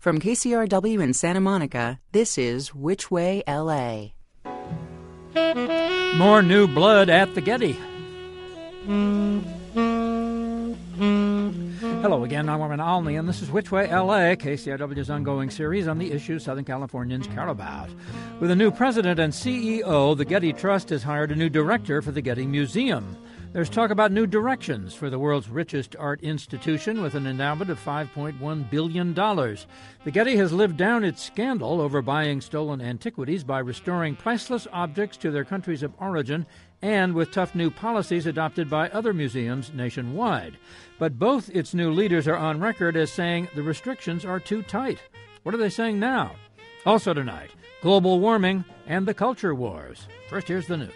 From KCRW in Santa Monica, this is Which Way, LA. More new blood at the Getty. Hello again, I'm Norman Alney, and this is Which Way, LA, KCRW's ongoing series on the issues Southern Californians care about. With a new president and CEO, the Getty Trust has hired a new director for the Getty Museum. There's talk about new directions for the world's richest art institution with an endowment of $5.1 billion. The Getty has lived down its scandal over buying stolen antiquities by restoring priceless objects to their countries of origin and with tough new policies adopted by other museums nationwide. But both its new leaders are on record as saying the restrictions are too tight. What are they saying now? Also tonight, global warming and the culture wars. First, here's the news.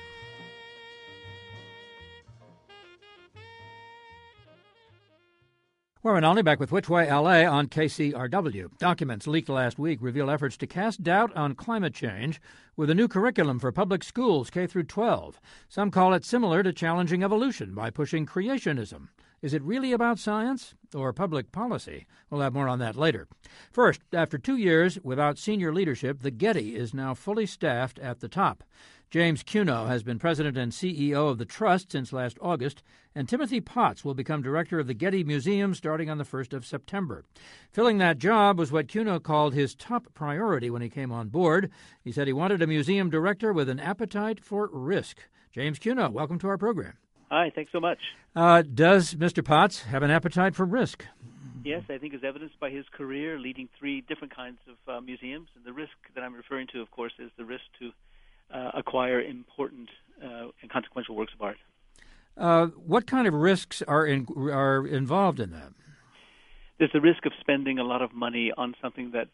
We're only back with Which Way, LA on KCRW. Documents leaked last week reveal efforts to cast doubt on climate change with a new curriculum for public schools K through 12. Some call it similar to challenging evolution by pushing creationism. Is it really about science or public policy? We'll have more on that later. First, after 2 years without senior leadership, the Getty is now fully staffed at the top. James Cuno has been president and CEO of the Trust since last August, and Timothy Potts will become director of the Getty Museum starting on the 1st of September. Filling that job was what Cuno called his top priority when he came on board. He said he wanted a museum director with an appetite for risk. James Cuno, welcome to our program. Hi, thanks so much. Does Mr. Potts have an appetite for risk? Yes, I think as evidenced by his career leading 3 different kinds of museums. And the risk that I'm referring to, of course, is the risk to acquire important and consequential works of art. What kind of risks are involved in that? There's the risk of spending a lot of money on something that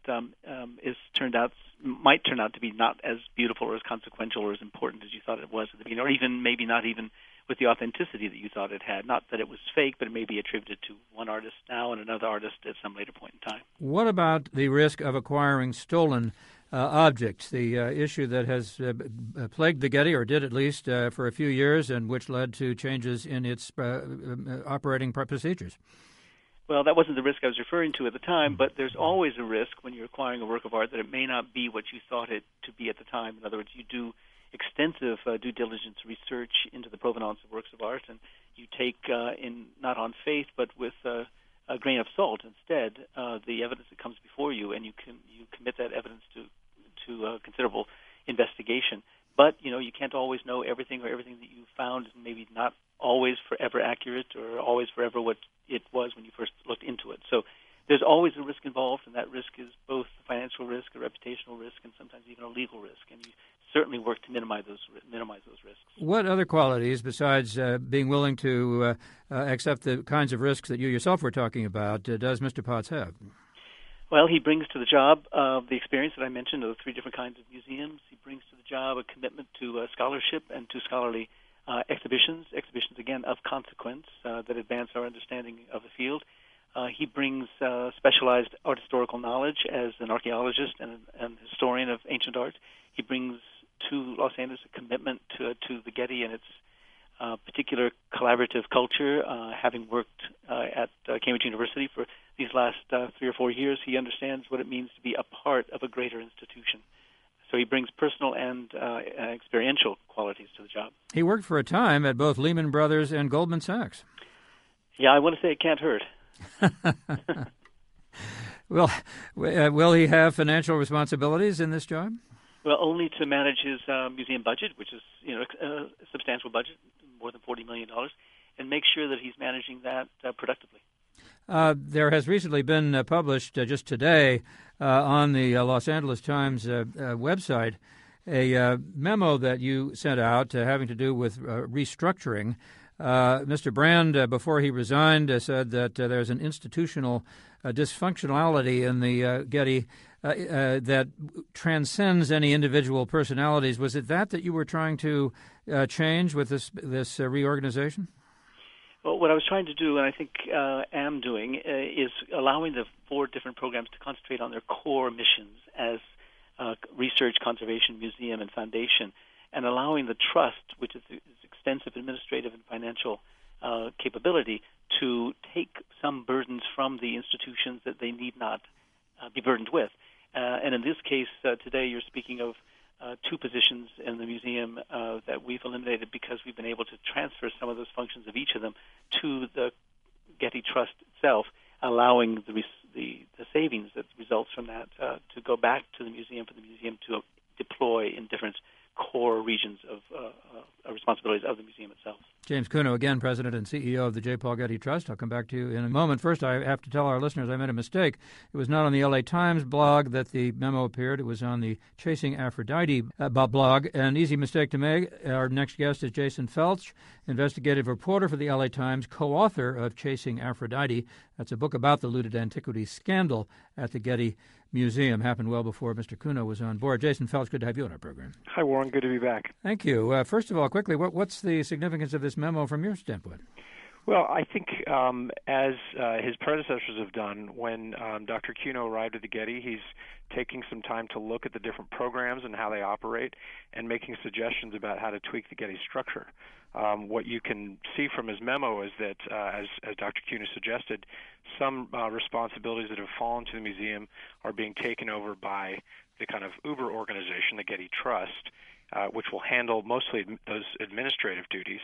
might turn out to be not as beautiful or as consequential or as important as you thought it was at the beginning, or even maybe not even with the authenticity that you thought it had. Not that it was fake, but it may be attributed to one artist now and another artist at some later point in time. What about the risk of acquiring stolen objects, the issue that has plagued the Getty, or did at least for a few years, and which led to changes in its operating procedures? Well, that wasn't the risk I was referring to at the time, but there's always a risk when you're acquiring a work of art that it may not be what you thought it to be at the time. In other words, you do extensive due diligence research into the provenance of works of art, and you take in not on faith but with a grain of salt instead the evidence that comes before you, and you commit that evidence to considerable investigation. But you can't always know everything, or everything that you found is maybe not always forever accurate or always forever what it was when you first looked into it. So there's always a risk involved, and that risk is both a financial risk, a reputational risk, and sometimes even a legal risk. And you certainly work to minimize those risks. What other qualities, besides being willing to accept the kinds of risks that you yourself were talking about, does Mr. Potts have? Well, he brings to the job the experience that I mentioned of the 3 different kinds of museums. He brings to the job a commitment to scholarship and to scholarly exhibitions again of consequence that advance our understanding of the field. He brings specialized art historical knowledge as an archaeologist and historian of ancient art. He brings to Los Angeles a commitment to the Getty and its particular collaborative culture. Having worked at Cambridge University for these last 3 or 4 years, he understands what it means to be a part of a greater institution. So he brings personal and experiential qualities to the job. He worked for a time at both Lehman Brothers and Goldman Sachs. Yeah, I want to say it can't hurt. Well, will he have financial responsibilities in this job? Well, only to manage his museum budget, which is a substantial budget, more than $40 million, and make sure that he's managing that productively. There has recently been published just today on the Los Angeles Times website a memo that you sent out having to do with restructuring. Mr. Brand, before he resigned, said that there's an institutional dysfunctionality in the Getty that transcends any individual personalities. Was it that you were trying to change with this reorganization? Well, what I was trying to do, and I think am doing, is allowing the 4 different programs to concentrate on their core missions as research, conservation, museum, and foundation, and allowing the trust, which is extensive administrative and financial capability, to take some burdens from the institutions that they need not be burdened with. And in this case, today you're speaking of two positions in the museum that we've eliminated because we've been able to transfer some of those functions of each of them to the Getty Trust itself, allowing the savings that results from that to go back to the museum for the museum to deploy in different core regions of responsibilities of the museum itself. James Kuno, again, President and CEO of the J. Paul Getty Trust. I'll come back to you in a moment. First, I have to tell our listeners I made a mistake. It was not on the LA Times blog that the memo appeared. It was on the Chasing Aphrodite blog. An easy mistake to make. Our next guest is Jason Felch, investigative reporter for the LA Times, co-author of Chasing Aphrodite. That's a book about the looted antiquities scandal at the Getty Museum. Happened well before Mr. Kuno was on board. Jason Felch, good to have you on our program. Hi, Warren. Good to be back. Thank you. First of all, quickly, what's the significance of this memo from your standpoint? Well, I think as his predecessors have done, when Dr. Kuno arrived at the Getty, he's taking some time to look at the different programs and how they operate and making suggestions about how to tweak the Getty structure. What you can see from his memo is that, as Dr. Kuno suggested, some responsibilities that have fallen to the museum are being taken over by the kind of Uber organization, the Getty Trust, which will handle mostly those administrative duties.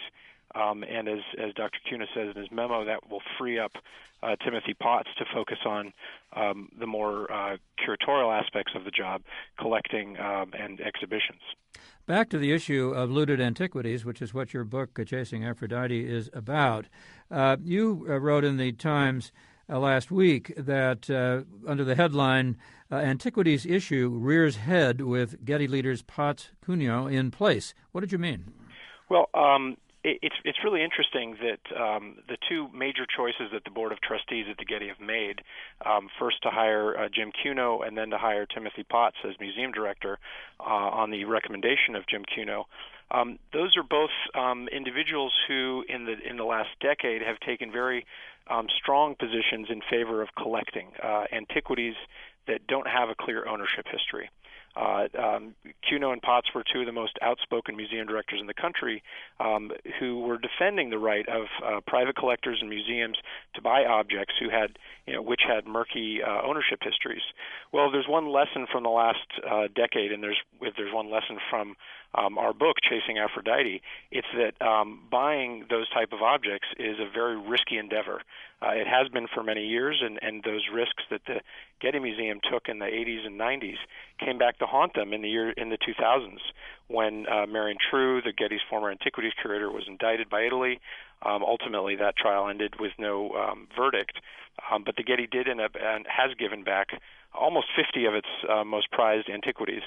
And as Dr. Kuno says in his memo, that will free up Timothy Potts to focus on the more curatorial aspects of the job, collecting and exhibitions. Back to the issue of looted antiquities, which is what your book, Chasing Aphrodite, is about. You wrote in the Times last week that under the headline, Antiquities Issue Rears Head with Getty leaders Potts Kuno in Place. What did you mean? Well, it's really interesting that the two major choices that the Board of Trustees at the Getty have made, first to hire Jim Kuno and then to hire Timothy Potts as museum director on the recommendation of Jim Kuno, those are both individuals who in the last decade have taken very strong positions in favor of collecting antiquities that don't have a clear ownership history. Kuno and Potts were two of the most outspoken museum directors in the country who were defending the right of private collectors and museums to buy objects which had murky ownership histories. Well, there's one lesson from the last decade, and if there's one lesson from our book, Chasing Aphrodite, it's that buying those type of objects is a very risky endeavor. It has been for many years, and those risks that the Getty Museum took in the 80s and 90s came back to haunt them in the 2000s when Marion True, the Getty's former antiquities curator, was indicted by Italy. Ultimately, that trial ended with no verdict, but the Getty did end up and has given back almost 50 of its most prized antiquities.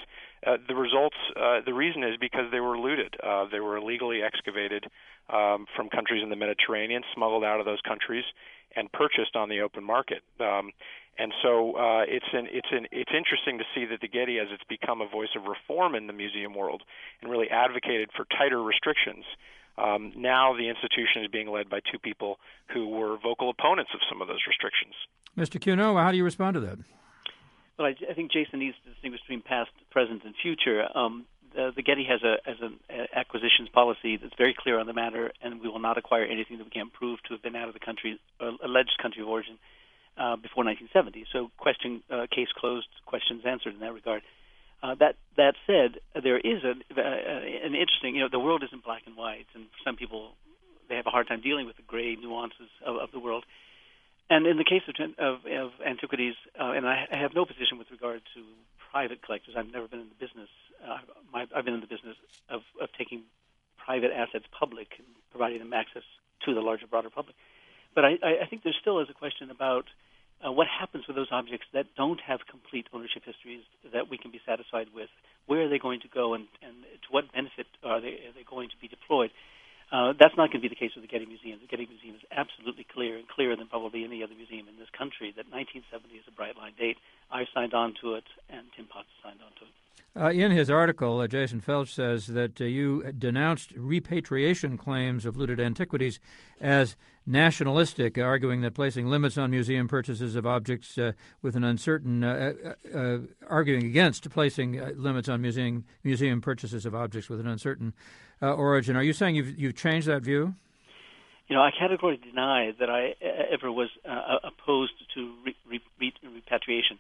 The reason is because they were looted. They were illegally excavated from countries in the Mediterranean, smuggled out of those countries, and purchased on the open market. And so it's interesting to see that the Getty, as it's become a voice of reform in the museum world and really advocated for tighter restrictions, now the institution is being led by two people who were vocal opponents of some of those restrictions. Mr. Kuno, how do you respond to that? Well, I think Jason needs to distinguish between past, present, and future. The Getty has an acquisitions policy that's very clear on the matter, and we will not acquire anything that we can't prove to have been out of the country, alleged country of origin, before 1970. So, case closed, questions answered in that regard. That said, there is an interesting. The world isn't black and white, and for some people, they have a hard time dealing with the gray nuances of the world. And in the case of antiquities, and I have no position with regard to private collectors. I've never been in the business. I've been in the business of taking private assets public and providing them access to the larger, broader public. But I think there still is a question about what happens with those objects that don't have complete ownership histories that we can be satisfied with. Where are they going to go, and to what benefit are they going to be deployed? That's not going to be the case with the Getty Museum. The Getty Museum is absolutely clear, and clearer than probably any other museum in this country, that 1970 is a bright line date. I signed on to it, and Tim Potts signed on to it. In his article, Jason Felch says that you denounced repatriation claims of looted antiquities as nationalistic, arguing that placing limits on museum purchases of objects with an uncertain, arguing against placing limits on museum purchases of objects with an uncertain origin. Are you saying you've changed that view? I categorically deny that I ever was opposed to repatriation.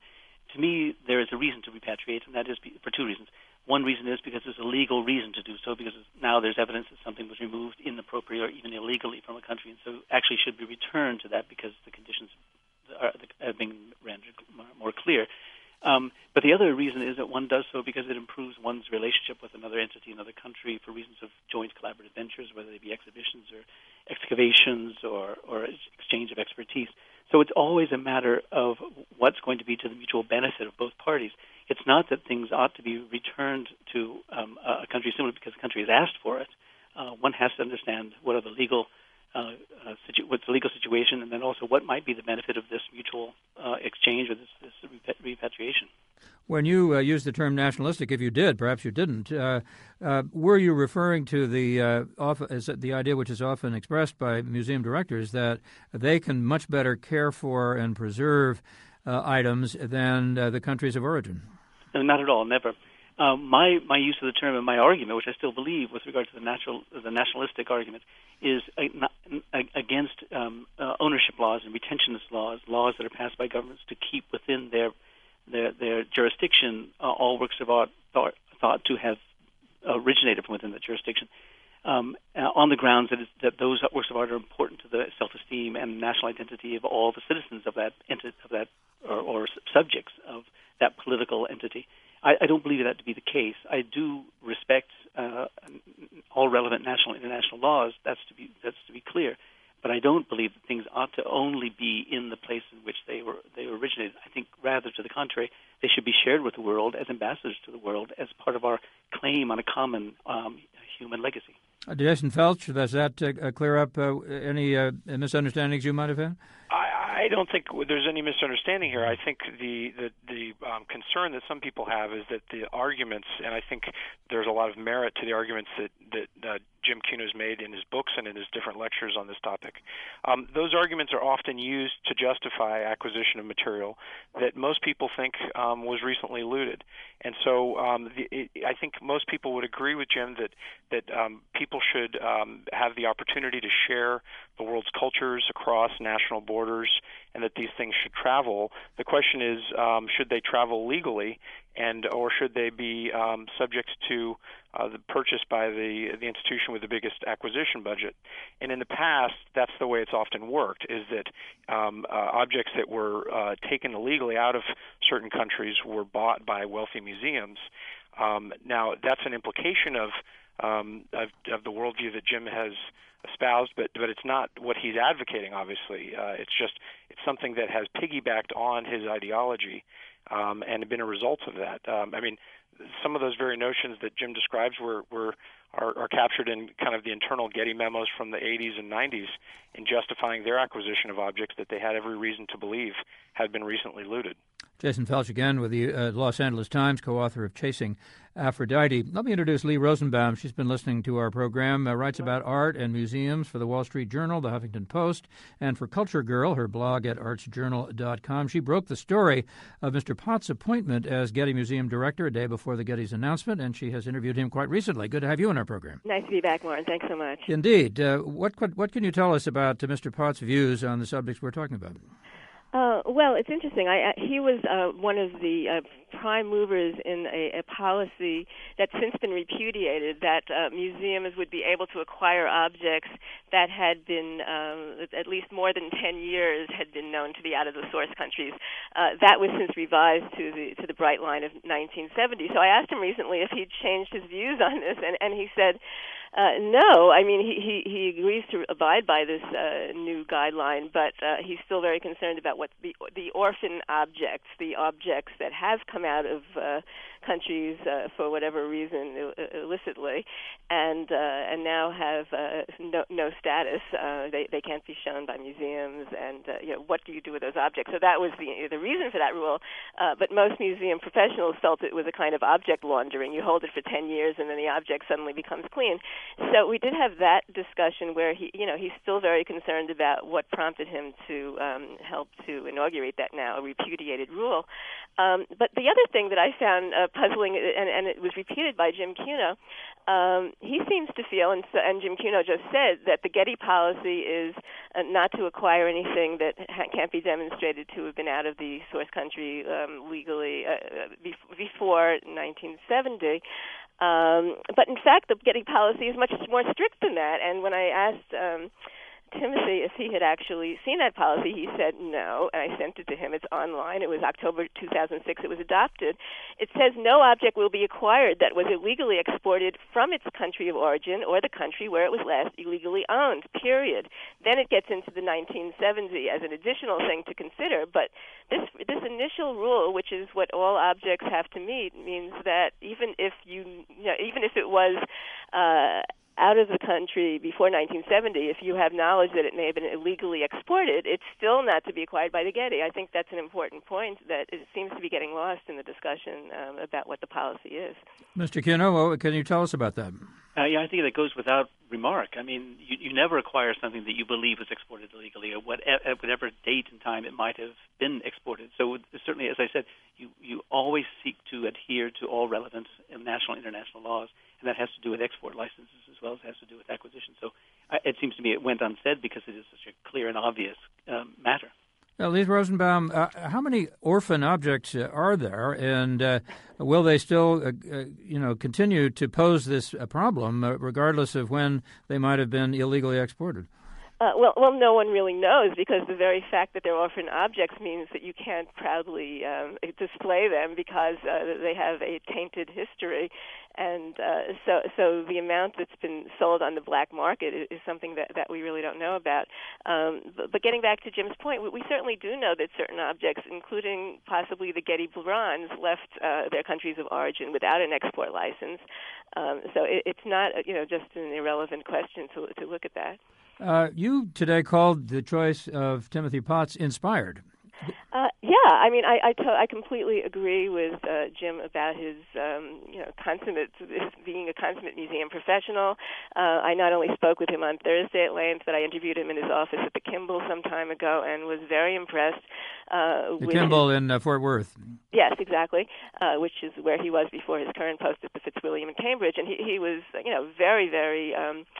to me, there is a reason to repatriate, and that is for two reasons. One reason is because there's a legal reason to do so, because now there's evidence that something was removed inappropriately or even illegally from a country, and so actually should be returned to that because the conditions are being rendered more clear. But the other reason is that one does so because it improves one's relationship with another entity, another country, for reasons of joint collaborative ventures, whether they be exhibitions or excavations or exchange of expertise. So it's always a matter of what's going to be to the mutual benefit of both parties. It's not that things ought to be returned to a country simply because the country has asked for it. One has to understand what are the legal what's the legal situation, and then also what might be the benefit of this mutual exchange or this repatriation. When you used the term nationalistic, if you did, perhaps you didn't, were you referring to the idea which is often expressed by museum directors that they can much better care for and preserve items than the countries of origin? No, not at all, never. My use of the term and my argument, which I still believe with regard to the nationalistic argument, is against ownership laws and retentionist laws that are passed by governments to keep within their jurisdiction all works of art thought to have originated from within the jurisdiction, on the grounds that those works of art are important to the self-esteem and national identity of all the citizens of that or subjects of that political entity. I don't believe that to be the case. I do respect all relevant national and international laws. That's to be clear. But I don't believe that things ought to only be in the place in which they originated. I think rather to the contrary, they should be shared with the world as ambassadors to the world as part of our claim on a common human legacy. Jason Felch, does that clear up any misunderstandings you might have had? I don't think there's any misunderstanding here. I think the concern that some people have is that the arguments, and I think there's a lot of merit to the arguments that Jim Cuno's made in his books and in his different lectures on this topic. Those arguments are often used to justify acquisition of material that most people think was recently looted. And so I think most people would agree with Jim that people should have the opportunity to share the world's cultures across national borders, and that these things should travel. The question is, should they travel legally, or should they be subject to the purchase by the institution with the biggest acquisition budget? And in the past, that's the way it's often worked, is that objects that were taken illegally out of certain countries were bought by wealthy museums. Now, that's an implication of the worldview that Jim has espoused, but it's not what he's advocating, obviously. It's something that has piggybacked on his ideology and been a result of that. Some of those very notions that Jim describes are captured in kind of the internal Getty memos from the 80s and 90s in justifying their acquisition of objects that they had every reason to believe had been recently looted. Jason Felch again with the Los Angeles Times, co-author of Chasing Aphrodite. Let me introduce Lee Rosenbaum. She's been listening to our program, writes about art and museums for the Wall Street Journal, the Huffington Post, and for Culture Girl, her blog at artsjournal.com. She broke the story of Mr. Potts' appointment as Getty Museum Director a day before the Getty's announcement, and she has interviewed him quite recently. Good to have you on our program. Nice to be back, Warren. Thanks so much. Indeed. What can you tell us about Mr. Potts' views on the subjects we're talking about? Well, it's interesting. He was one of the prime movers in a policy that's since been repudiated, that museums would be able to acquire objects that had been at least more than 10 years had been known to be out of the source countries. That was since revised to the Bright Line of 1970. So I asked him recently if he'd changed his views on this, and he said, no. I mean, he agrees to abide by this new guideline, but he's still very concerned about what the orphan objects, the objects that have come out of countries for whatever reason illicitly, and now have no status. They can't be shown by museums, and what do you do with those objects? So that was the reason for that rule. But most museum professionals felt it was a kind of object laundering. You hold it for 10 years, and then the object suddenly becomes clean. So we did have that discussion where he's still very concerned about what prompted him to help to inaugurate that now repudiated rule. But the other thing that I found puzzling, and it was repeated by Jim Cuno, he seems to feel, and Jim Cuno just said, that the Getty policy is not to acquire anything that can't be demonstrated to have been out of the source country legally before 1970. But in fact, the Getty policy is much more strict than that. And when I asked Timothy if he had actually seen that policy, he said no, and I sent it to him. It's online. It was October 2006. It was adopted. It says no object will be acquired that was illegally exported from its country of origin or the country where it was last illegally owned, period. Then it gets into the 1970 as an additional thing to consider. But this initial rule, which is what all objects have to meet, means that even if it was out of the country before 1970, if you have knowledge that it may have been illegally exported, it's still not to be acquired by the Getty. I think that's an important point that it seems to be getting lost in the discussion about what the policy is. Mr. Cuno, what can you tell us about that? I think that goes without remark. I mean, you never acquire something that you believe was exported illegally at whatever date and time it might have been exported. So certainly, as I said, you always seek to adhere to all relevant national and international laws, and that has to do with export licenses as well as it has to do with acquisition. So it seems to me it went unsaid because it is such a clear and obvious matter. Lee Rosenbaum, how many orphan objects are there, and will they still, continue to pose this problem regardless of when they might have been illegally exported? Well, no one really knows, because the very fact that they're orphan objects means that you can't proudly display them because they have a tainted history. And so the amount that's been sold on the black market is something that we really don't know about. But getting back to Jim's point, we certainly do know that certain objects, including possibly the Getty bronze, left their countries of origin without an export license. So it's not just an irrelevant question to look at that. You today called the choice of Timothy Potts inspired. Yeah, I mean, I completely agree with Jim about his, being a consummate museum professional. I not only spoke with him on Thursday at length, but I interviewed him in his office at the Kimball some time ago and was very impressed. The Kimball in Fort Worth. Yes, exactly, which is where he was before his current post at the Fitzwilliam in Cambridge, and he was, very, very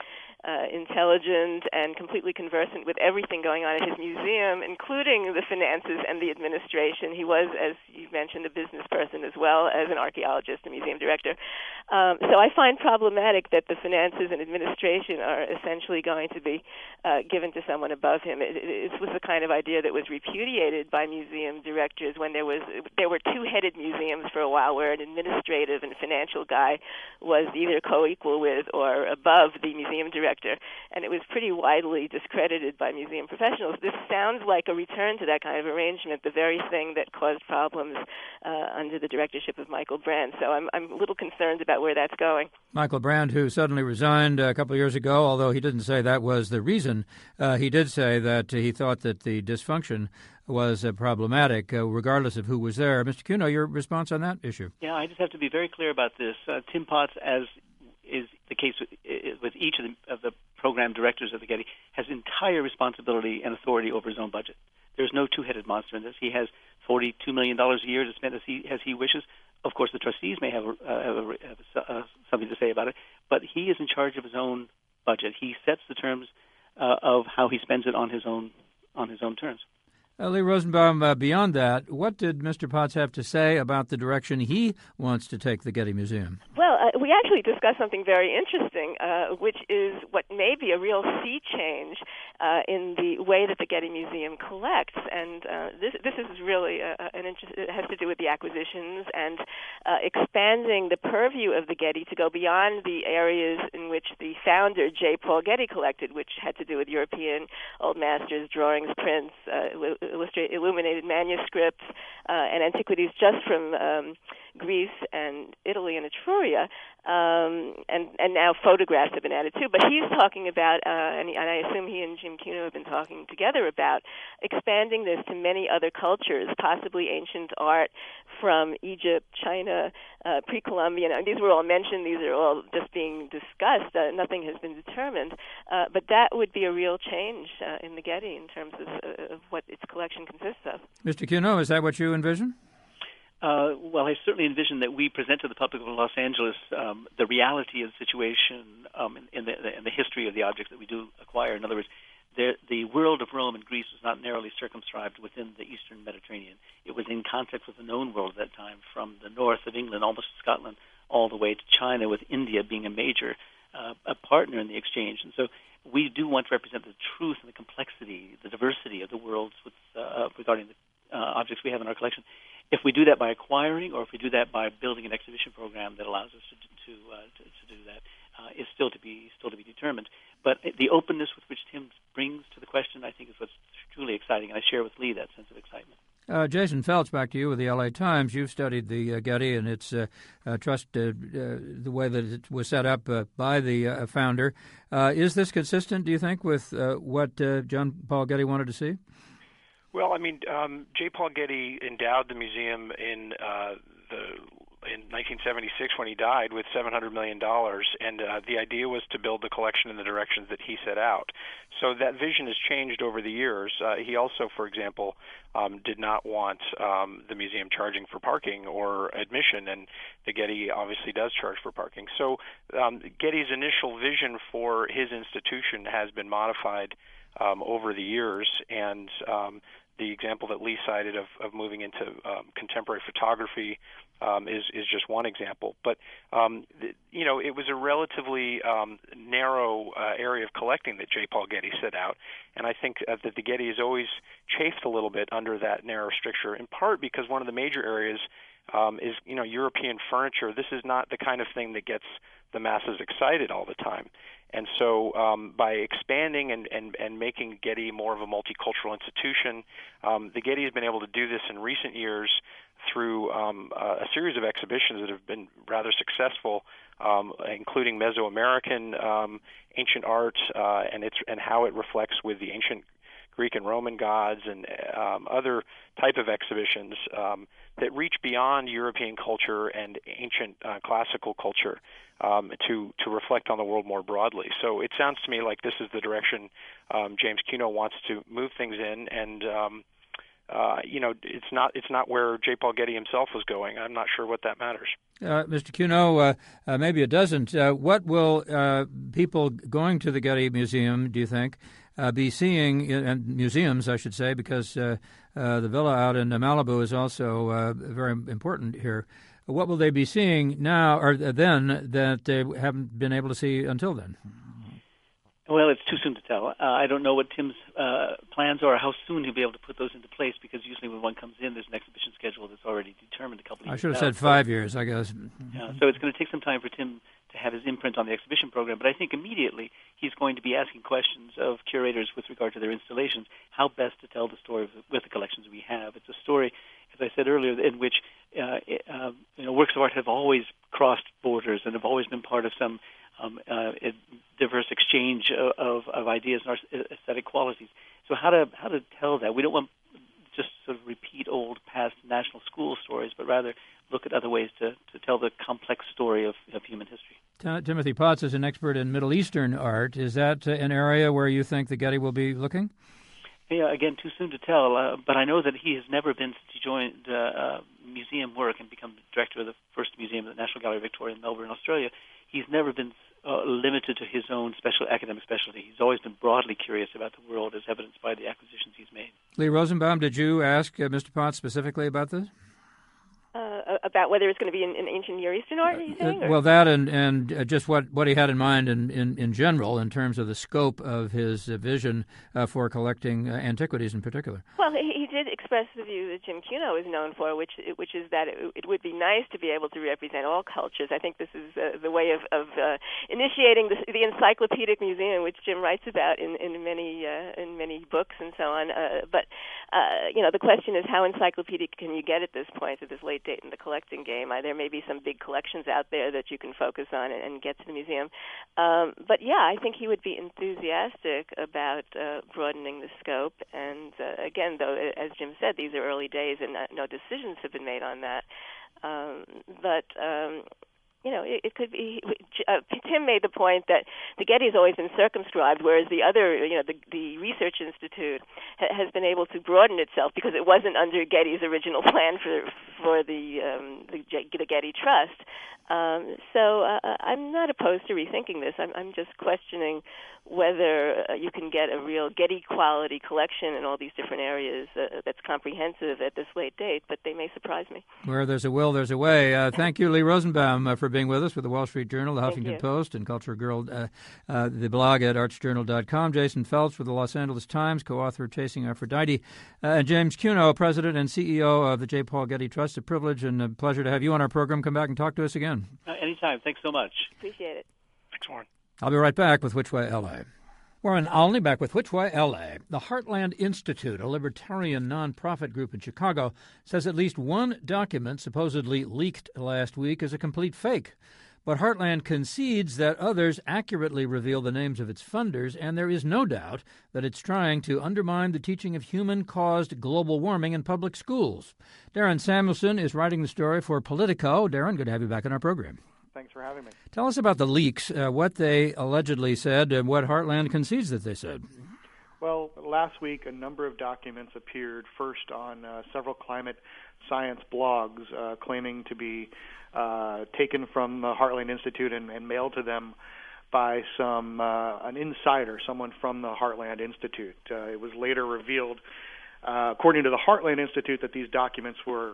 intelligent and completely conversant with everything going on at his museum, including the finances and the administration. He was, as you mentioned, a business person as well as an archaeologist and museum director. So I find problematic that the finances and administration are essentially going to be given to someone above him. It was the kind of idea that was repudiated by museum directors when there were two-headed museums for a while, where an administrative and financial guy was either co-equal with or above the museum director. And it was pretty widely discredited by museum professionals. This sounds like a return to that kind of arrangement, the very thing that caused problems under the directorship of Michael Brand. So I'm a little concerned about where that's going. Michael Brand, who suddenly resigned a couple of years ago, although he didn't say that was the reason, he did say that he thought that the dysfunction was problematic, regardless of who was there. Mr. Cuno, your response on that issue? Yeah, I just have to be very clear about this. Tim Potts, as is the case with each of the program directors of the Getty, has entire responsibility and authority over his own budget. There's no two-headed monster in this. He has $42 million a year to spend as he wishes. Of course, the trustees may have something to say about it, but he is in charge of his own budget. He sets the terms of how he spends it on his own terms. Lee Rosenbaum, beyond that, what did Mr. Potts have to say about the direction he wants to take the Getty Museum? Well, we actually discussed something very interesting, which is what may be a real sea change in the way that the Getty Museum collects. And this is really an interest. It has to do with the acquisitions and expanding the purview of the Getty to go beyond the areas in which the founder, J. Paul Getty, collected, which had to do with European old masters, drawings, prints, illuminated manuscripts, and antiquities just from Greece and Italy and Etruria, and now photographs have been added too. But he's talking about, and I assume he and Jim Cuno have been talking together about expanding this to many other cultures, possibly ancient art from Egypt, China, pre-Columbian. These were all mentioned. These are all just being discussed. Nothing has been determined. But that would be a real change in the Getty in terms of what its collection consists of. Mr. Cuno, is that what you envision? Well, I certainly envision that we present to the public of Los Angeles the reality of the situation in the history of the objects that we do acquire. In other words, the world of Rome and Greece was not narrowly circumscribed within the eastern Mediterranean. It was in contact with the known world at that time, from the north of England, almost to Scotland, all the way to China, with India being a major a partner in the exchange. And so we do want to represent the truth and the complexity, the diversity of the worlds regarding the objects we have in our collection. If we do that by acquiring, or if we do that by building an exhibition program that allows us to do that, is still to be determined. But the openness with which Tim brings to the question, I think, is what's truly exciting, and I share with Lee that sense of excitement. Jason Feltz, back to you with the L.A. Times. You've studied the Getty and its trust, the way that it was set up by the founder. Is this consistent, do you think, with what John Paul Getty wanted to see? Well, I mean, J. Paul Getty endowed the museum in 1976 when he died with $700 million, and the idea was to build the collection in the directions that he set out. So that vision has changed over the years. He also, for example, did not want the museum charging for parking or admission, and the Getty obviously does charge for parking. So Getty's initial vision for his institution has been modified over the years, and the example that Lee cited of moving into contemporary photography is just one example. But, it was a relatively narrow area of collecting that J. Paul Getty set out, and I think that the Getty has always chafed a little bit under that narrow stricture, in part because one of the major areas is, European furniture. This is not the kind of thing that gets the masses excited all the time. And so by expanding and making Getty more of a multicultural institution, the Getty has been able to do this in recent years through a series of exhibitions that have been rather successful, including Mesoamerican ancient art and how it reflects with the ancient Greek and Roman gods, and other type of exhibitions that reach beyond European culture and ancient classical culture to reflect on the world more broadly. So it sounds to me like this is the direction James Cuno wants to move things in, and it's not where J. Paul Getty himself was going. I'm not sure what that matters. Mr. Cuno, maybe it doesn't. What will people going to the Getty Museum, do you think, be seeing, and museums, I should say, because the villa out in Malibu is also very important here. What will they be seeing now or then that they haven't been able to see until then? Well, it's too soon to tell. I don't know what Tim's plans are, or how soon he'll be able to put those into place, because usually when one comes in, there's an exhibition schedule that's already determined a couple of years. I should have said 5 years, I guess. Yeah, so it's going to take some time for Tim to have his imprint on the exhibition program, but I think immediately he's going to be asking questions of curators with regard to their installations, how best to tell the story with the collections we have. It's a story, as I said earlier, in which works of art have always crossed borders and have always been part of some diverse exchange of ideas and aesthetic qualities. So how to tell that? We don't want just sort of repeat old past national school stories, but rather look at other ways to tell the complex story of human history. Timothy Potts is an expert in Middle Eastern art. Is that an area where you think the Getty will be looking? Yeah, again, too soon to tell, but I know that he has never been, since he joined museum work and become director of the first museum at the National Gallery of Victoria in Melbourne, Australia, he's never been limited to his own academic specialty. He's always been broadly curious about the world, as evidenced by the acquisitions he's made. Lee Rosenbaum, did you ask Mr. Potts specifically about this? About whether it's going to be in ancient Near Eastern art, are you saying? Well, that and just what he had in mind in general in terms of the scope of his vision for collecting antiquities in particular. Well, he did express the view that Jim Cuno is known for, which is that it would be nice to be able to represent all cultures. I think this is the way of initiating the encyclopedic museum, which Jim writes about in many books and so on. But the question is, how encyclopedic can you get at this point, at this late date in the collecting game? There may be some big collections out there that you can focus on and get to the museum. But yeah, I think he would be enthusiastic about broadening the scope. And again, though, as Jim said, these are early days and no decisions have been made on that. But it could be. Tim made the point that the Getty's always been circumscribed, whereas the other, the Research Institute has been able to broaden itself because it wasn't under Getty's original plan for the Getty Trust. So I'm not opposed to rethinking this. I'm just questioning whether you can get a real Getty quality collection in all these different areas that's comprehensive at this late date, but they may surprise me. Where there's a will, there's a way. Thank you, Lee Rosenbaum, for being with us with the Wall Street Journal, the Huffington Post, and Culture Girl, the blog at artsjournal.com. Jason Phelps with the Los Angeles Times, co-author of Chasing Aphrodite, and James Cuno, president and CEO of the J. Paul Getty Trust. A privilege and a pleasure to have you on our program. Come back and talk to us again. Anytime. Thanks so much. Appreciate it. Thanks, Warren. I'll be right back with Which Way LA. Warren Olney back with Which Way LA. The Heartland Institute, a libertarian nonprofit group in Chicago, says at least one document supposedly leaked last week is a complete fake. But Heartland concedes that others accurately reveal the names of its funders, and there is no doubt that it's trying to undermine the teaching of human-caused global warming in public schools. Darren Samuelson is writing the story for Politico. Darren, good to have you back on our program. Thanks for having me. Tell us about the leaks, what they allegedly said, and what Heartland concedes that they said. Well, last week a number of documents appeared first on several climate science blogs claiming to be taken from the Heartland Institute and mailed to them by an insider, someone from the Heartland Institute. It was later revealed, according to the Heartland Institute, that these documents were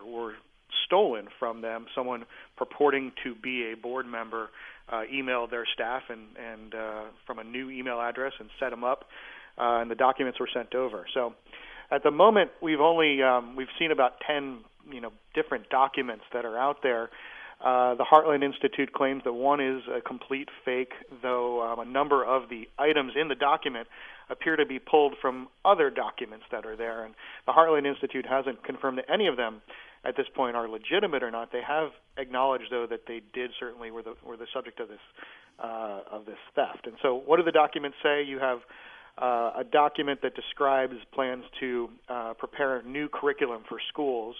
stolen from them. Someone purporting to be a board member emailed their staff and from a new email address and set them up, and the documents were sent over. So at the moment, we've seen about 10 different documents that are out there. The Heartland Institute claims that one is a complete fake, though a number of the items in the document appear to be pulled from other documents that are there. And the Heartland Institute hasn't confirmed that any of them at this point are legitimate or not. They have acknowledged, though, that they did certainly were the subject of this theft. And so what do the documents say? You have a document that describes plans to prepare a new curriculum for schools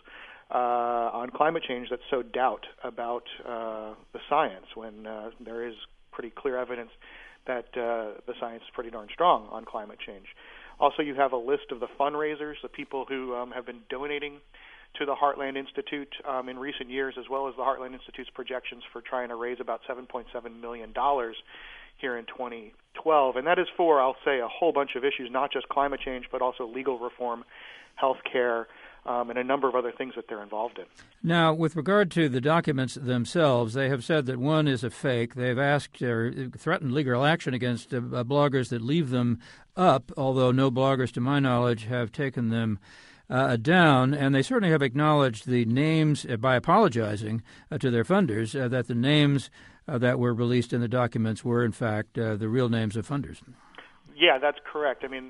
on climate change that sow doubt about the science when there is pretty clear evidence that the science is pretty darn strong on climate change. Also, you have a list of the fundraisers, the people who have been donating to the Heartland Institute in recent years, as well as the Heartland Institute's projections for trying to raise about $7.7 million here in 2012. And that is for, I'll say, a whole bunch of issues, not just climate change, but also legal reform, health care, and a number of other things that they're involved in. Now, with regard to the documents themselves, they have said that one is a fake. They've asked or threatened legal action against bloggers that leave them up, although no bloggers, to my knowledge, have taken them down, and they certainly have acknowledged the names by apologizing to their funders that the names that were released in the documents were, in fact, the real names of funders. Yeah, that's correct. I mean,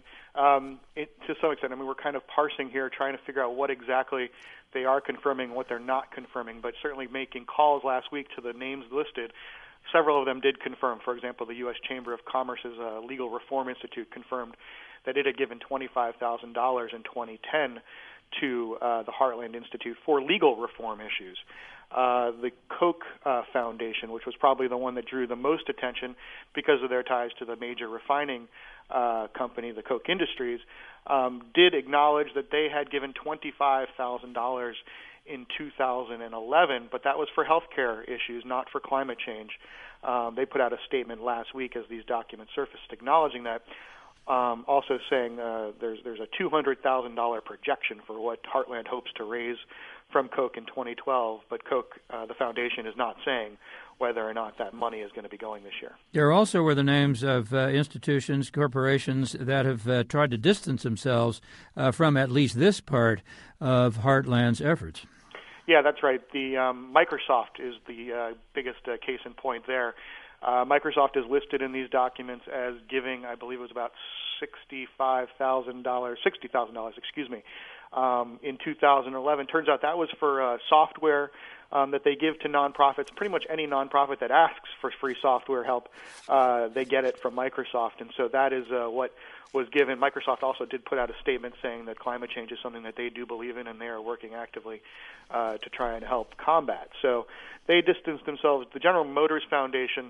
to some extent, we're kind of parsing here, trying to figure out what exactly they are confirming, what they're not confirming, but certainly making calls last week to the names listed. Several of them did confirm. For example, the U.S. Chamber of Commerce's Legal Reform Institute confirmed that it had given $25,000 in 2010 to the Heartland Institute for legal reform issues. The Koch Foundation, which was probably the one that drew the most attention because of their ties to the major refining company, the Koch Industries, did acknowledge that they had given $25,000 in 2011, but that was for healthcare issues, not for climate change. They put out a statement last week as these documents surfaced acknowledging that, also saying there's a $200,000 projection for what Heartland hopes to raise from Koch in 2012, but Koch, the foundation, is not saying whether or not that money is going to be going this year. There also were the names of institutions, corporations that have tried to distance themselves from at least this part of Heartland's efforts. Yeah, that's right. The Microsoft is the biggest case in point there. Microsoft is listed in these documents as giving, I believe it was about $60,000, in 2011. Turns out that was for software that they give to nonprofits. Pretty much any nonprofit that asks for free software help, they get it from Microsoft. And so that is what was given. Microsoft also did put out a statement saying that climate change is something that they do believe in, and they are working actively to try and help combat. So they distanced themselves. The General Motors Foundation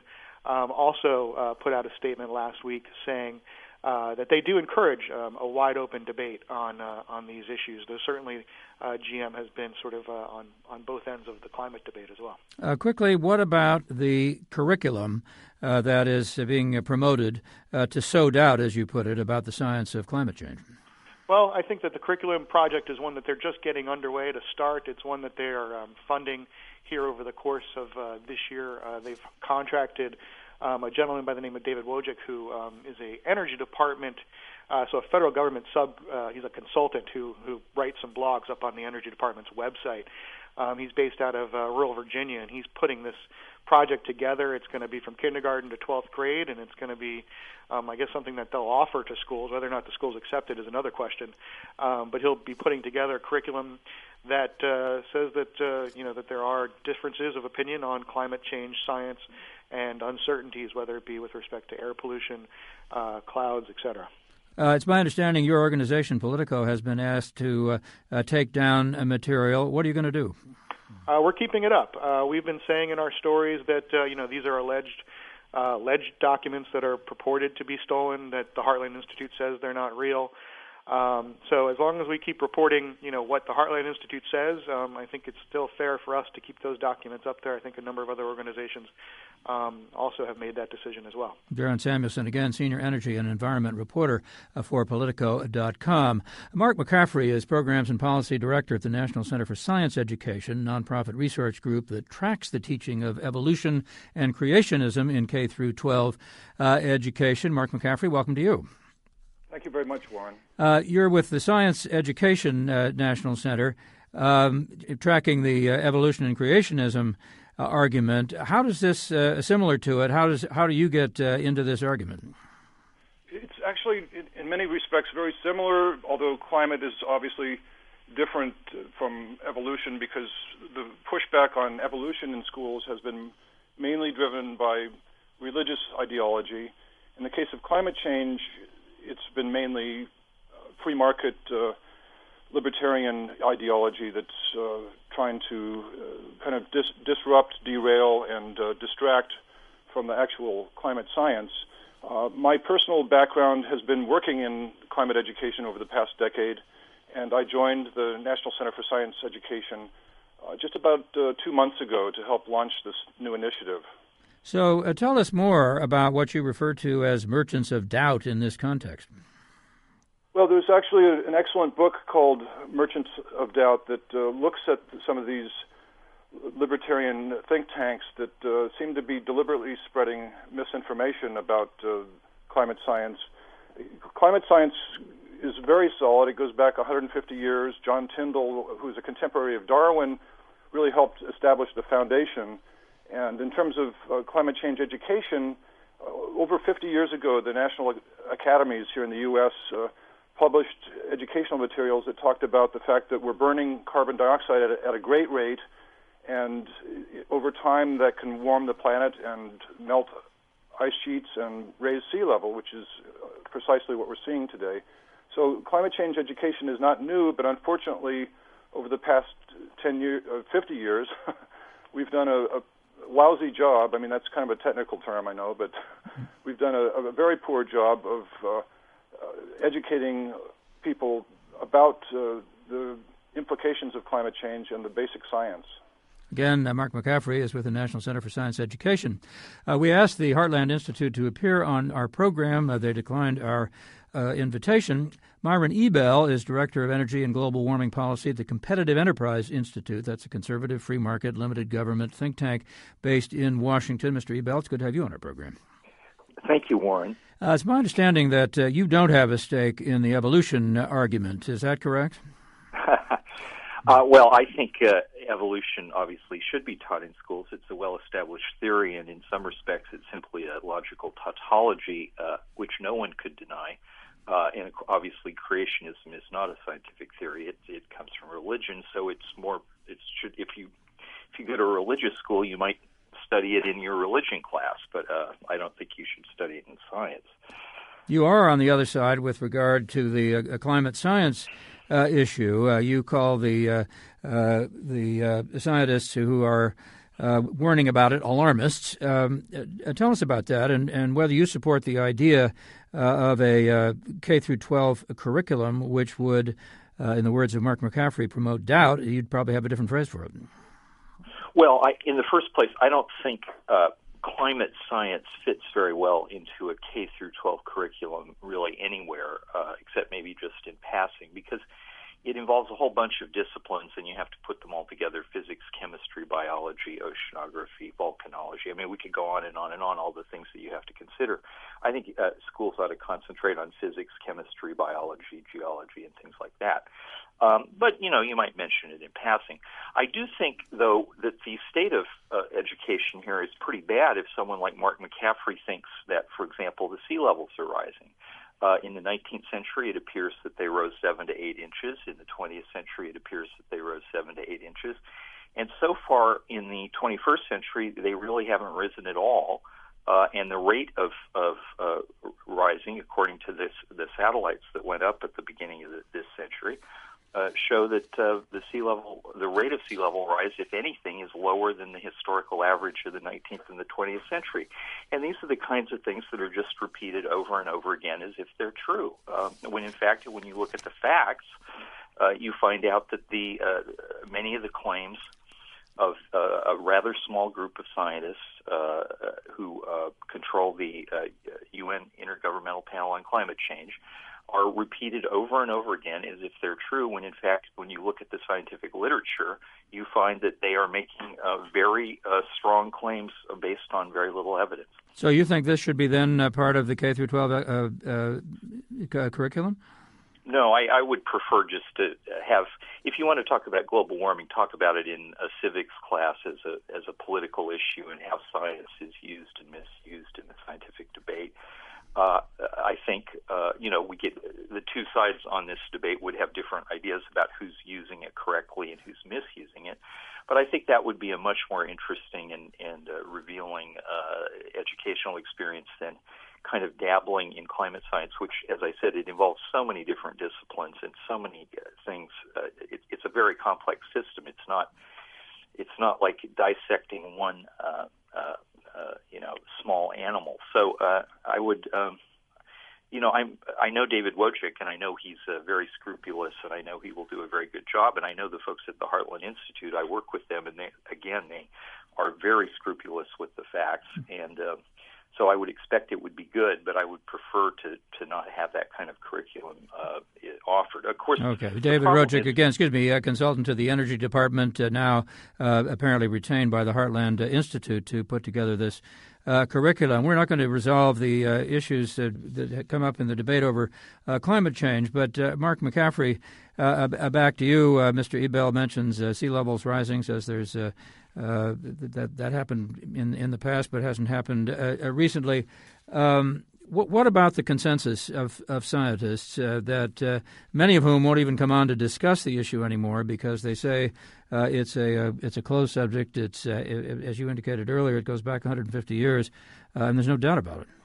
also put out a statement last week saying that they do encourage a wide open debate on these issues. Though certainly GM has been sort of on both ends of the climate debate as well. Quickly, what about the curriculum that is being promoted to sow doubt, as you put it, about the science of climate change? Well, I think that the curriculum project is one that they're just getting underway to start. It's one that they are funding here over the course of this year. They've contracted a gentleman by the name of David Wojcik, who is a Energy Department, so a federal government he's a consultant who writes some blogs up on the Energy Department's website. He's based out of rural Virginia, and he's putting this project together. It's going to be from kindergarten to 12th grade, and it's going to be, I guess, something that they'll offer to schools. Whether or not the schools accept it is another question. But he'll be putting together a curriculum that says that that there are differences of opinion on climate change science and uncertainties, whether it be with respect to air pollution, clouds, et cetera. It's my understanding your organization, Politico, has been asked to take down material. What are you going to do? We're keeping it up. We've been saying in our stories that these are alleged documents that are purported to be stolen, that the Heartland Institute says they're not real. So as long as we keep reporting, what the Heartland Institute says, I think it's still fair for us to keep those documents up there. I think a number of other organizations also have made that decision as well. Darren Samuelson, again, Senior Energy and Environment Reporter for Politico.com. Mark McCaffrey is Programs and Policy Director at the National Center for Science Education, nonprofit research group that tracks the teaching of evolution and creationism in K through 12 education. Mark McCaffrey, welcome to you. Thank you very much, Warren. You're with the Science Education National Center, tracking the evolution and creationism argument. How does this, similar to it, how do you get into this argument? It's actually, in many respects, very similar, although climate is obviously different from evolution, because the pushback on evolution in schools has been mainly driven by religious ideology. In the case of climate change, it's been mainly free market libertarian ideology that's trying to kind of disrupt, derail, and distract from the actual climate science. My personal background has been working in climate education over the past decade, and I joined the National Center for Science Education just about 2 months ago to help launch this new initiative. So tell us more about what you refer to as merchants of doubt in this context. Well, there's actually an excellent book called Merchants of Doubt that looks at some of these libertarian think tanks that seem to be deliberately spreading misinformation about climate science. Climate science is very solid. It goes back 150 years. John Tyndall, who's a contemporary of Darwin, really helped establish the foundation. And in terms of climate change education, over 50 years ago, the national academies here in the U.S. Published educational materials that talked about the fact that we're burning carbon dioxide at a great rate, and over time that can warm the planet and melt ice sheets and raise sea level, which is precisely what we're seeing today. So climate change education is not new, but unfortunately, over the past 50 years, we've done a lousy job. I mean, that's kind of a technical term, I know, but we've done a very poor job of educating people about the implications of climate change and the basic science. Again, Mark McCaffrey is with the National Center for Science Education. We asked the Heartland Institute to appear on our program. They declined our invitation. Myron Ebell is Director of Energy and Global Warming Policy at the Competitive Enterprise Institute. That's a conservative, free market, limited government think tank based in Washington. Mr. Ebell, it's good to have you on our program. Thank you, Warren. It's my understanding that you don't have a stake in the evolution argument. Is that correct? Well, I think evolution obviously should be taught in schools. It's a well-established theory, and in some respects it's simply a logical tautology, which no one could deny. And obviously, creationism is not a scientific theory. It comes from religion, so if you go to a religious school, you might study it in your religion class, but I don't think you should study it in science. You are on the other side with regard to the climate science issue. You call the scientists who are warning about it alarmists. Tell us about that and whether you support the idea of a K through 12 curriculum, which would, in the words of Mark McCaffrey, promote doubt. You'd probably have a different phrase for it. Well, in the first place, I don't think climate science fits very well into a K through 12 curriculum really anywhere, except maybe just in passing, because it involves a whole bunch of disciplines, and you have to put them all together: physics, chemistry, biology, oceanography, volcanology. I mean, we could go on and on and on, all the things that you have to consider. I think schools ought to concentrate on physics, chemistry, biology, geology, and things like that. But, you might mention it in passing. I do think, though, that the state of education here is pretty bad if someone like Mark McCaffrey thinks that, for example, the sea levels are rising. In the 19th century, it appears that they rose 7 to 8 inches. In the 20th century, it appears that they rose 7 to 8 inches. And so far in the 21st century, they really haven't risen at all. And the rate of rising, according to the satellites that went up at the beginning of this century, show that the rate of sea level rise, if anything, is lower than the historical average of the 19th and the 20th century. And these are the kinds of things that are just repeated over and over again as if they're true. When in fact, when you look at the facts, you find out that many of the claims of a rather small group of scientists who control the UN Intergovernmental Panel on Climate Change are repeated over and over again as if they're true, when in fact, when you look at the scientific literature, you find that they are making very strong claims based on very little evidence. So you think this should be then part of the K through 12 curriculum? No, I would prefer just to have, if you want to talk about global warming, talk about it in a civics class as a political issue and how science is used and misused in the scientific debate. I think, we get the two sides on this debate would have different ideas about who's using it correctly and who's misusing it. But I think that would be a much more interesting and revealing educational experience than kind of dabbling in climate science, which, as I said, it involves so many different disciplines and so many things. It's a very complex system. It's not like dissecting one small animal. So I would, I know David Wojcik, and I know he's very scrupulous, and I know he will do a very good job. And I know the folks at the Heartland Institute. I work with them, and they are very scrupulous with the facts. And so I would expect it would be good, but I would prefer to not have that kind of curriculum offered. Of course. Okay, David Wojcik, again, consultant to the Energy Department, now apparently retained by the Heartland Institute to put together this curriculum. We're not going to resolve the issues that come up in the debate over climate change, but Mark McCaffrey, back to you. Mr. Ebell mentions sea levels rising, says there's that happened in the past but hasn't happened recently. What about the consensus of scientists that many of whom won't even come on to discuss the issue anymore because they say it's a closed subject? It's as you indicated earlier, it goes back 150 years, and there's no doubt about it.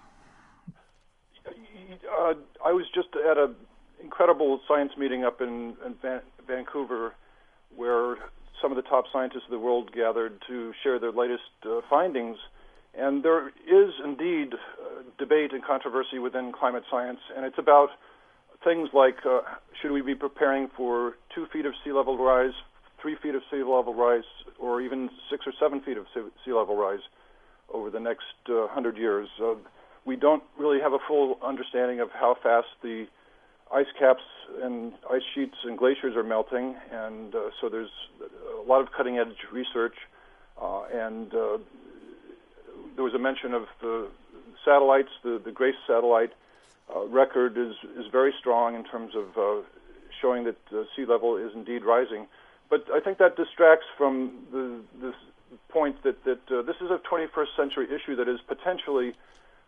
I was just at an incredible science meeting up in Vancouver, where some of the top scientists of the world gathered to share their latest findings. And there is indeed debate and controversy within climate science, and it's about things like should we be preparing for 2 feet of sea level rise, 3 feet of sea level rise, or even 6 or 7 feet of sea level rise over the next 100 years. We don't really have a full understanding of how fast the ice caps and ice sheets and glaciers are melting, and so there's a lot of cutting-edge research, and there was a mention of the satellites. The GRACE satellite record is very strong in terms of showing that the sea level is indeed rising. But I think that distracts from this point that this is a 21st century issue that is potentially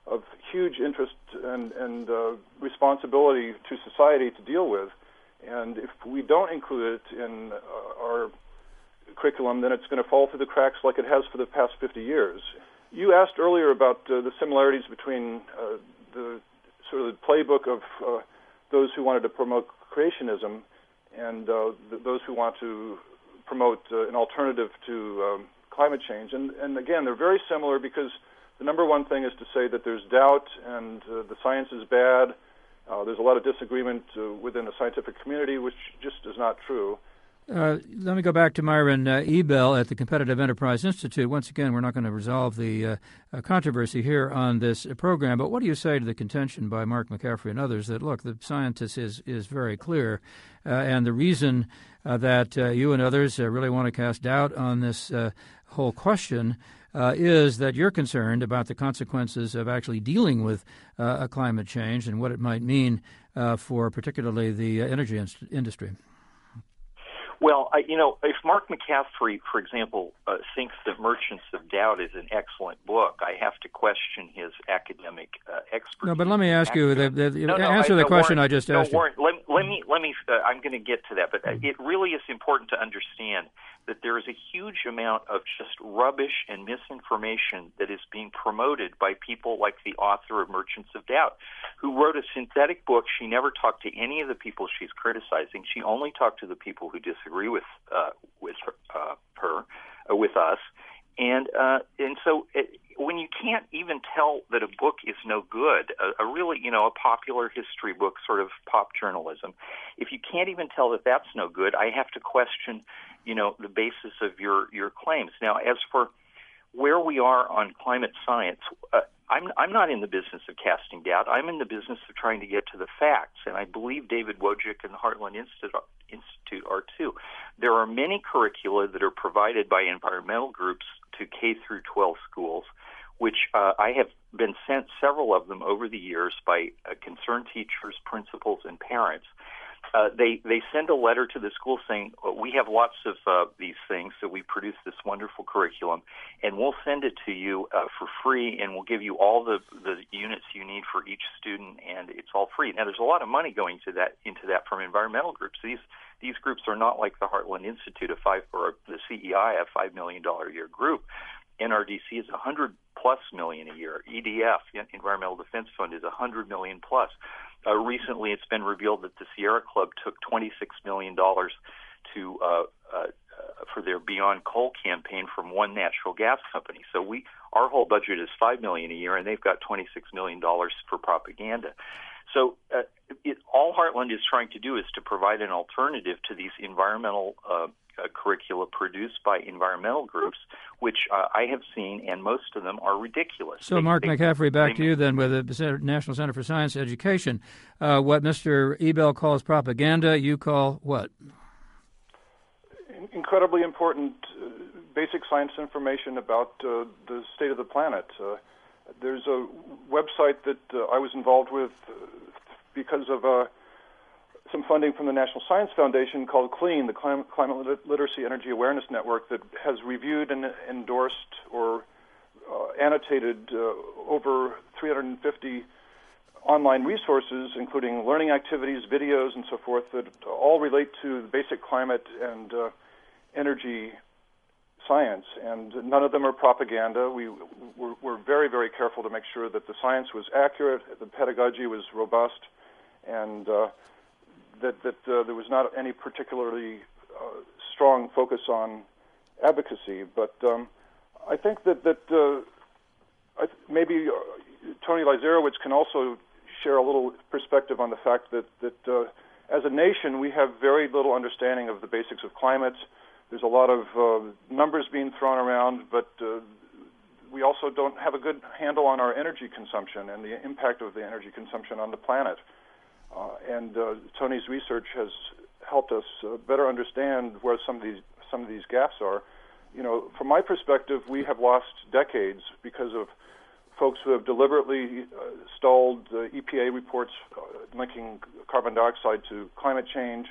of huge interest and responsibility to society to deal with. And if we don't include it in our curriculum, then it's going to fall through the cracks like it has for the past 50 years. You asked earlier about the similarities between the sort of the playbook of those who wanted to promote creationism and those who want to promote an alternative to climate change. And again, they're very similar because the number one thing is to say that there's doubt and the science is bad. There's a lot of disagreement within the scientific community, which just is not true. Let me go back to Myron Ebell at the Competitive Enterprise Institute. Once again, we're not going to resolve the controversy here on this program, but what do you say to the contention by Mark McCaffrey and others that, look, the science is very clear, and the reason that you and others really want to cast doubt on this whole question is that you're concerned about the consequences of actually dealing with climate change and what it might mean for particularly the energy industry? Well, if Mark McCaffrey, for example, thinks that Merchants of Doubt is an excellent book, I have to question his academic expertise. No, but let me ask you, answer the question I just asked you. Warren, let me. I'm going to get to that, but it really is important to understand that there is a huge amount of just rubbish and misinformation that is being promoted by people like the author of Merchants of Doubt, who wrote a synthetic book. She never talked to any of the people she's criticizing. She only talked to the people who disagree with us, and so when you can't even tell that a book is no good, a really a popular history book, sort of pop journalism, if you can't even tell that that's no good, I have to question the basis of your claims. Now, as for where we are on climate science, I'm not in the business of casting doubt. I'm in the business of trying to get to the facts, and I believe David Wojcik and the Heartland Institute are too. There are many curricula that are provided by environmental groups to K through 12 schools, which I have been sent several of them over the years by concerned teachers, principals, and parents. They send a letter to the school saying, we have lots of these things, so we produce this wonderful curriculum, and we'll send it to you for free, and we'll give you all the units you need for each student, and it's all free. Now, there's a lot of money going into that from environmental groups. These groups are not like the Heartland Institute or the CEI, a $5 million a year group. NRDC is $100+ million a year. EDF, Environmental Defense Fund, is $100 million+. Recently, it's been revealed that the Sierra Club took $26 million to for their Beyond Coal campaign from one natural gas company. So our whole budget is $5 million a year, and they've got $26 million for propaganda. So all Heartland is trying to do is to provide an alternative to these environmental curricula produced by environmental groups, which I have seen, and most of them are ridiculous. So, Mark McCaffrey, back to you then with the National Center for Science Education. What Mr. Ebell calls propaganda, you call what? Incredibly important basic science information about the state of the planet. There's a website that I was involved with because of some funding from the National Science Foundation called CLEAN, the Climate Literacy Energy Awareness Network, that has reviewed and endorsed or annotated over 350 online resources, including learning activities, videos, and so forth, that all relate to basic climate and energy science. And none of them are propaganda. We're very, very careful to make sure that the science was accurate, the pedagogy was robust, and that there was not any particularly strong focus on advocacy. But I think that maybe Tony Leiserowitz can also share a little perspective on the fact that as a nation we have very little understanding of the basics of climate. There's a lot of numbers being thrown around, but we also don't have a good handle on our energy consumption and the impact of the energy consumption on the planet. And Tony's research has helped us better understand where some of these gaps are. From my perspective, we have lost decades because of folks who have deliberately stalled EPA reports linking carbon dioxide to climate change.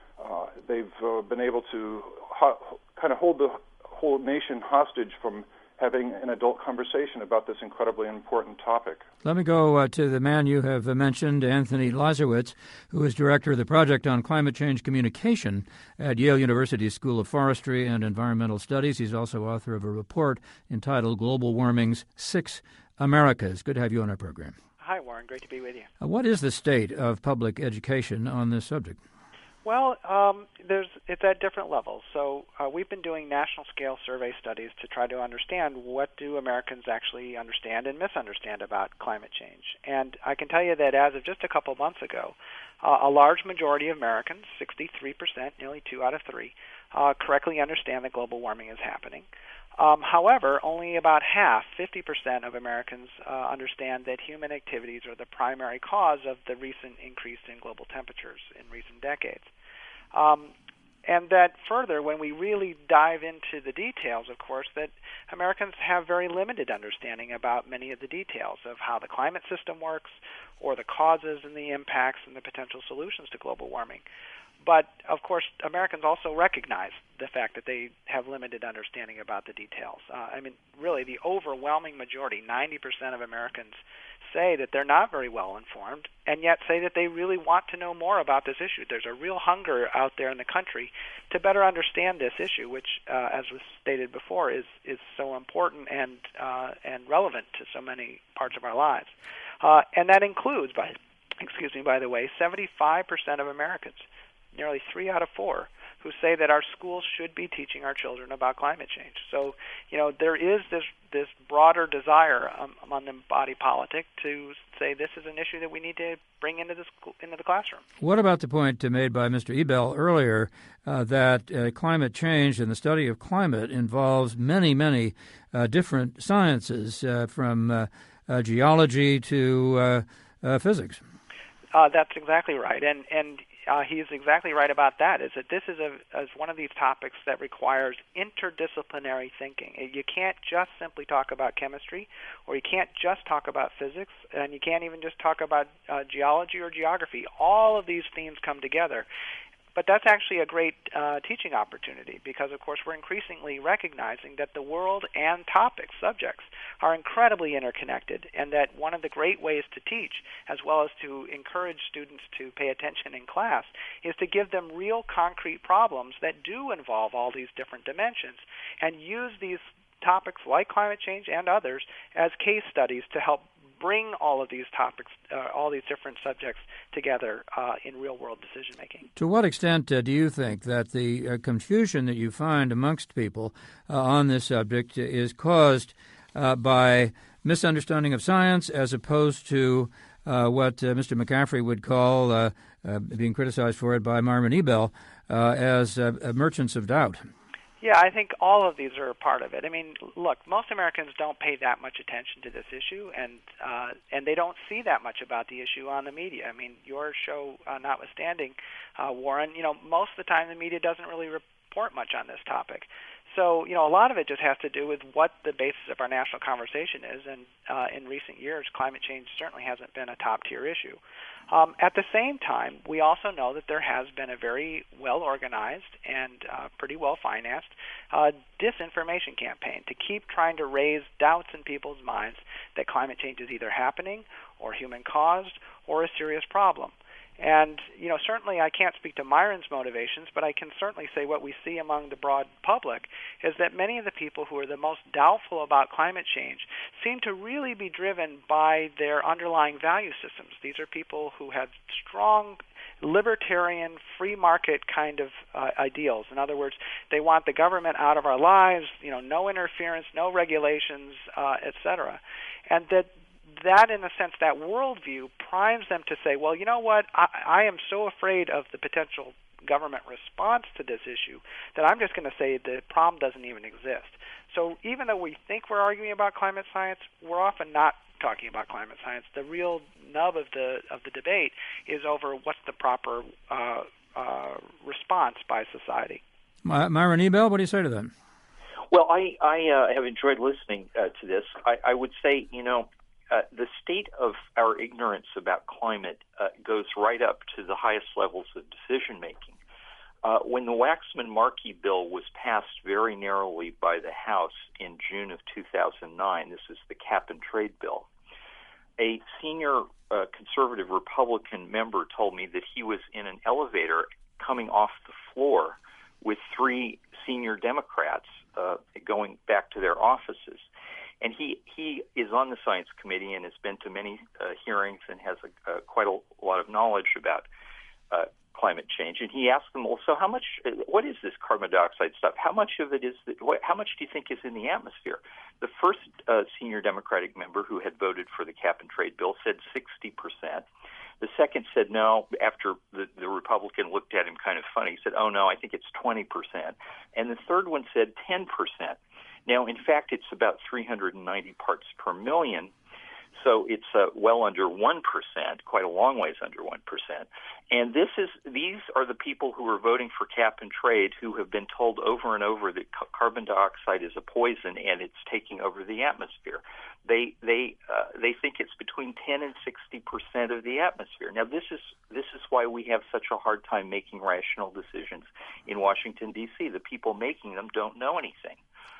They've been able to kind of hold the whole nation hostage from having an adult conversation about this incredibly important topic. Let me go to the man you have mentioned, Anthony Leiserowitz, who is director of the Project on Climate Change Communication at Yale University School of Forestry and Environmental Studies. He's also author of a report entitled Global Warming's 6 Americas. Good to have you on our program. Hi, Warren. Great to be with you. What is the state of public education on this subject? Well, it's at different levels. So we've been doing national-scale survey studies to try to understand what do Americans actually understand and misunderstand about climate change. And I can tell you that as of just a couple months ago, a large majority of Americans, 63%, nearly 2 out of 3, correctly understand that global warming is happening. However, only about half, 50% of Americans understand that human activities are the primary cause of the recent increase in global temperatures in recent decades. And that further, when we really dive into the details, of course, that Americans have very limited understanding about many of the details of how the climate system works or the causes and the impacts and the potential solutions to global warming. But, of course, Americans also recognize the fact that they have limited understanding about the details. Really, the overwhelming majority, 90% of Americans, say that they're not very well informed and yet say that they really want to know more about this issue. There's a real hunger out there in the country to better understand this issue, which, as was stated before, is so important and relevant to so many parts of our lives. And that includes, by the way, 75% of Americans, nearly 3 out of 4, who say that our schools should be teaching our children about climate change. So, there is this broader desire among the body politic to say this is an issue that we need to bring into the classroom. What about the point made by Mr. Ebell earlier that climate change and the study of climate involves many different sciences, from geology to physics? That's exactly right, and he's exactly right about that, is that this is one of these topics that requires interdisciplinary thinking. You can't just simply talk about chemistry, or you can't just talk about physics, and you can't even just talk about geology or geography. All of these themes come together. But that's actually a great teaching opportunity because, of course, we're increasingly recognizing that the world and subjects, are incredibly interconnected, and that one of the great ways to teach, as well as to encourage students to pay attention in class, is to give them real concrete problems that do involve all these different dimensions and use these topics like climate change and others as case studies to help bring all of these topics, all these different subjects together in real-world decision-making. To what extent do you think that the confusion that you find amongst people on this subject is caused by misunderstanding of science as opposed to what Mr. McCaffrey would call, being criticized for it by Marvin Ebell, as merchants of doubt? Yeah, I think all of these are a part of it. Look, most Americans don't pay that much attention to this issue, and they don't see that much about the issue on the media. Your show notwithstanding, Warren, most of the time the media doesn't really report much on this topic. So, a lot of it just has to do with what the basis of our national conversation is, and in recent years, climate change certainly hasn't been a top-tier issue. At the same time, we also know that there has been a very well-organized and pretty well-financed disinformation campaign to keep trying to raise doubts in people's minds that climate change is either happening or human-caused or a serious problem. And, certainly I can't speak to Myron's motivations, but I can certainly say what we see among the broad public is that many of the people who are the most doubtful about climate change seem to really be driven by their underlying value systems. These are people who have strong libertarian, free market kind of ideals. In other words, they want the government out of our lives, no interference, no regulations, etc. And that, in a sense, that worldview primes them to say, well, you know what, I am so afraid of the potential government response to this issue that I'm just going to say the problem doesn't even exist. So even though we think we're arguing about climate science, we're often not talking about climate science. The real nub of the debate is over what's the proper response by society. Myron Ebell, what do you say to that? Well, I have enjoyed listening to this. I would say, the state of our ignorance about climate goes right up to the highest levels of decision-making. When the Waxman-Markey bill was passed very narrowly by the House in June of 2009, this is the cap-and-trade bill, a senior conservative Republican member told me that he was in an elevator coming off the floor with 3 senior Democrats going back to their offices. And he is on the Science Committee and has been to many hearings and has quite a lot of knowledge about climate change. And he asked them, well, so what is this carbon dioxide stuff? How much of it is, how much do you think is in the atmosphere? The first senior Democratic member who had voted for the cap-and-trade bill said 60%. The second said no, after the Republican looked at him kind of funny. He said, oh, no, I think it's 20%. And the third one said 10%. Now, in fact, it's about 390 parts per million, so it's well under 1%, quite a long ways under 1%. And these are the people who are voting for cap and trade who have been told over and over that carbon dioxide is a poison and it's taking over the atmosphere. They think it's between 10 and 60% of the atmosphere. Now, this is why we have such a hard time making rational decisions in Washington, D.C. The people making them don't know anything.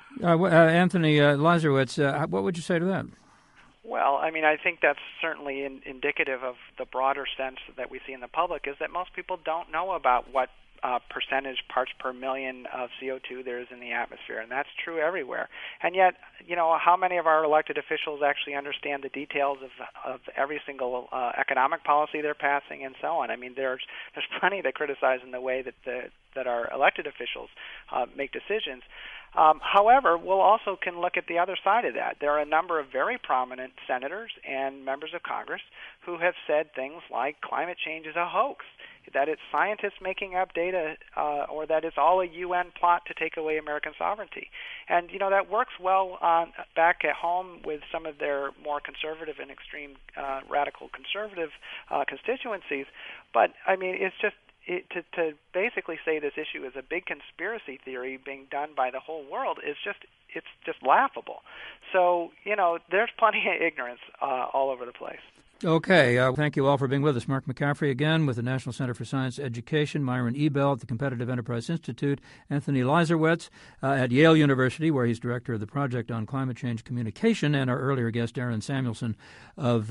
Anthony Leiserowitz, what would you say to that? Well, I mean, I think that's certainly indicative of the broader sense that we see in the public, is that most people don't know about what percentage parts per million of CO2 there is in the atmosphere, and that's true everywhere. And yet, how many of our elected officials actually understand the details of every single economic policy they're passing and so on? I mean, there's plenty that criticize in the way that our elected officials make decisions. However, we'll also can look at the other side of that. There are a number of very prominent senators and members of Congress who have said things like climate change is a hoax, that it's scientists making up data, or that it's all a UN plot to take away American sovereignty. And, that works well back at home with some of their more conservative and extreme radical conservative constituencies. But, I mean, it's just, to basically say this issue is a big conspiracy theory being done by the whole world it's just laughable. So, there's plenty of ignorance all over the place. Okay. Thank you all for being with us. Mark McCaffrey again with the National Center for Science Education, Myron Ebell at the Competitive Enterprise Institute, Anthony Leiserowitz at Yale University, where he's director of the Project on Climate Change Communication, and our earlier guest, Darren Samuelson of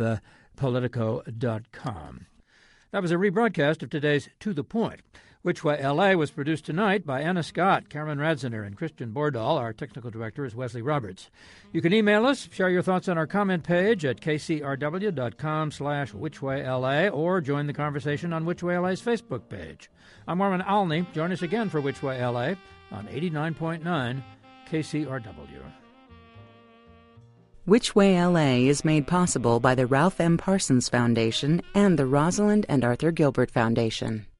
Politico.com. That was a rebroadcast of today's To the Point. Which Way L.A. was produced tonight by Anna Scott, Cameron Radziner, and Christian Bordahl. Our technical director is Wesley Roberts. You can email us, share your thoughts on our comment page at kcrw.com/whichwayla, or join the conversation on Which Way LA's Facebook page. I'm Norman Alney. Join us again for Which Way LA on 89.9 KCRW. Which Way LA is made possible by the Ralph M. Parsons Foundation and the Rosalind and Arthur Gilbert Foundation.